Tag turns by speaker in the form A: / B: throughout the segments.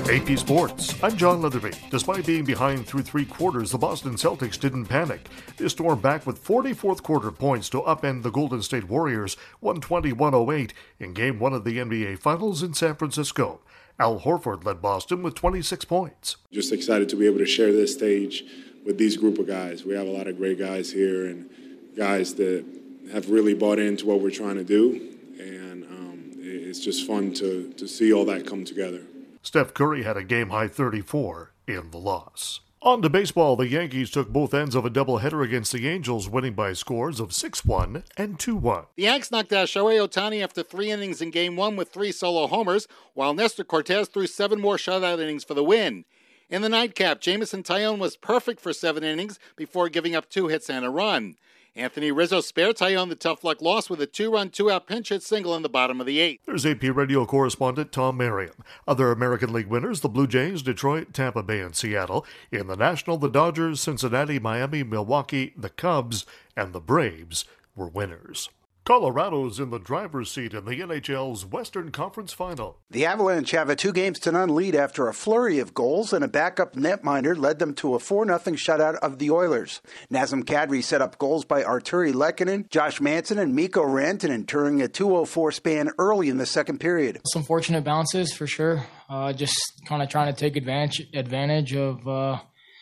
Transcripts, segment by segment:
A: AP Sports, I'm John Leatherby. Despite being behind through three quarters, the Boston Celtics didn't panic. They stormed back with 44th quarter points to upend the Golden State Warriors 120-108 in Game 1 of the NBA Finals in San Francisco. Al Horford led Boston with 26 points.
B: Just excited to be able to share this stage with these group of guys. We have a lot of great guys here and guys that have really bought into what we're trying to do. And it's just fun to see all that come together.
A: Steph Curry had a game-high 34 in the loss. On to baseball, the Yankees took both ends of a doubleheader against the Angels, winning by scores of 6-1 and 2-1.
C: The Yanks knocked out Shohei Ohtani after 3 innings in Game 1 with 3 solo homers, while Nestor Cortez threw 7 more shutout innings for the win. In the nightcap, Jameson Taillon was perfect for 7 innings before giving up 2 hits and a run. Anthony Rizzo spared Taillon the tough luck loss with a 2-run, 2-out pinch hit single in the bottom of the 8th.
A: There's AP radio correspondent Tom Merriam. Other American League winners, the Blue Jays, Detroit, Tampa Bay, and Seattle. In the National, the Dodgers, Cincinnati, Miami, Milwaukee, the Cubs, and the Braves were winners. Colorado's in the driver's seat in the NHL's Western Conference Final.
D: The Avalanche have a 2-0 lead after a flurry of goals, and a backup netminder led them to a 4-0 shutout of the Oilers. Nazem Kadri set up goals by Arturi Lehkonen, Josh Manson, and Mikko Rantanen during a 2:04 span early in the second period.
E: Some fortunate bounces for sure. Just kind of trying to take advantage of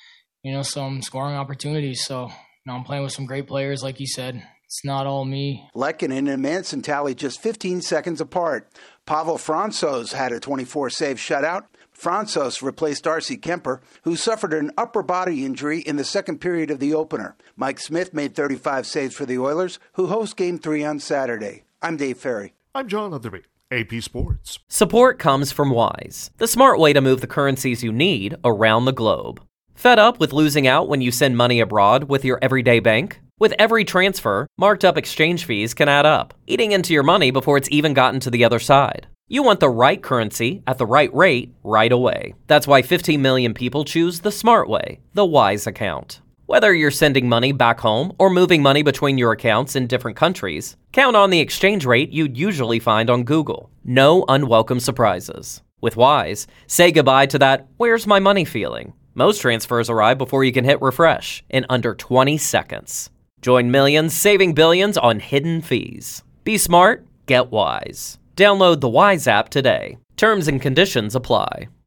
E: some scoring opportunities. So I'm playing with some great players, like you said. It's not all me.
D: Lehkonen and Manson tallied just 15 seconds apart. Pavel Francouz had a 24-save shutout. Francouz replaced Darcy Kemper, who suffered an upper body injury in the second period of the opener. Mike Smith made 35 saves for the Oilers, who host Game 3 on Saturday. I'm Dave Ferry.
A: I'm John Leatherby. AP Sports.
F: Support comes from Wise, the smart way to move the currencies you need around the globe. Fed up with losing out when you send money abroad with your everyday bank? With every transfer, marked up exchange fees can add up, eating into your money before it's even gotten to the other side. You want the right currency at the right rate right away. That's why 15 million people choose the smart way, the Wise account. Whether you're sending money back home or moving money between your accounts in different countries, count on the exchange rate you'd usually find on Google. No unwelcome surprises. With Wise, say goodbye to that "where's my money" feeling. Most transfers arrive before you can hit refresh in under 20 seconds. Join millions saving billions on hidden fees. Be smart, get Wise. Download the Wise app today. Terms and conditions apply.